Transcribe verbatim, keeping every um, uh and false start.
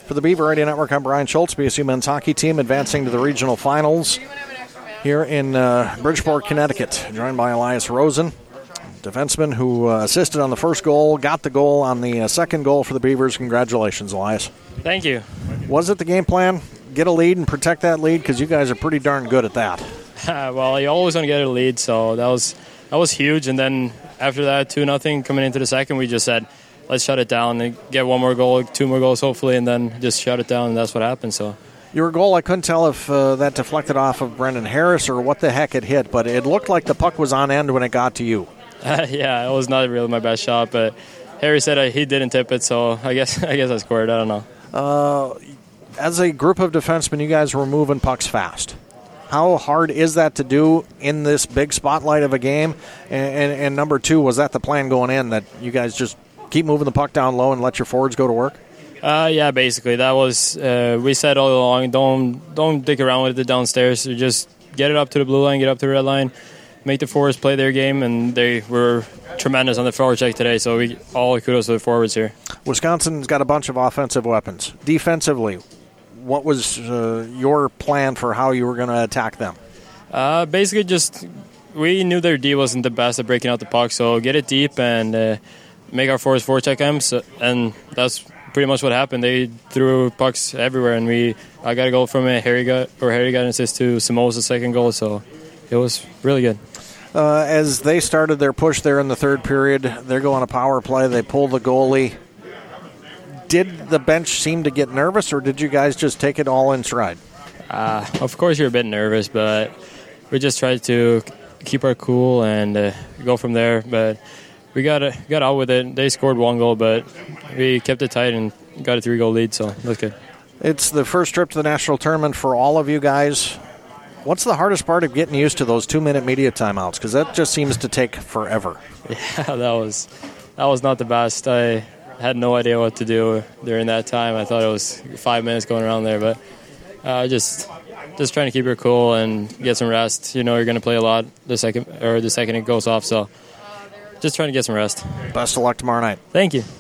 For the Beaver Radio Network, I'm Brian Schultz. B S U men's hockey team advancing to the regional finals here in uh, Bridgeport, Connecticut. Joined by Elias Rosen, defenseman who uh, assisted on the first goal, got the goal on the uh, second goal for the Beavers. Congratulations, Elias. Thank you. Was it the game plan? Get a lead and protect that lead? Because you guys are pretty darn good at that. Well, you always want to get a lead, so that was that was huge. And then after that, two nothing coming into the second, we just said, let's shut it down and get one more goal, two more goals hopefully, and then just shut it down, and that's what happened. So your goal, I couldn't tell if uh, that deflected off of Brendan Harris or what the heck it hit, but it looked like the puck was on end when it got to you. Uh, yeah, it was not really my best shot, but Harry said uh, he didn't tip it, so I guess I guess I scored. I don't know. Uh, as a group of defensemen, you guys were moving pucks fast. How hard is that to do in this big spotlight of a game? And, and, and number two, was that the plan going in, that you guys just keep moving the puck down low and let your forwards go to work? Uh, yeah, basically. That was, uh, we said all along, don't don't dick around with it downstairs. Just get it up to the blue line, get up to the red line, make the forwards play their game, and they were tremendous on the forward check today, so we all kudos to the forwards here. Wisconsin's got a bunch of offensive weapons. Defensively, what was uh, your plan for how you were going to attack them? Uh, basically, just we knew their D wasn't the best at breaking out the puck, so get it deep and uh, make our forwards forecheck them, so, and that's pretty much what happened. They threw pucks everywhere, and we I got a goal from it. Harry got or Harry got an assist to Samoa's second goal, so it was really good. Uh, as they started their push there in the third period, they're going a power play. They pull the goalie. Did the bench seem to get nervous, or did you guys just take it all in stride? Uh, of course, you're a bit nervous, but we just tried to keep our cool and uh, go from there. But we got uh, got out with it. They scored one goal, but we kept it tight and got a three-goal lead, so that's good. It's the first trip to the national tournament for all of you guys. What's the hardest part of getting used to those two-minute media timeouts? Because that just seems to take forever. Yeah, that was that was not the best. I had no idea what to do during that time. I thought it was five minutes going around there, but uh, just just trying to keep her cool and get some rest. You know, you're going to play a lot the second or the second it goes off, so just trying to get some rest. Best of luck tomorrow night. Thank you.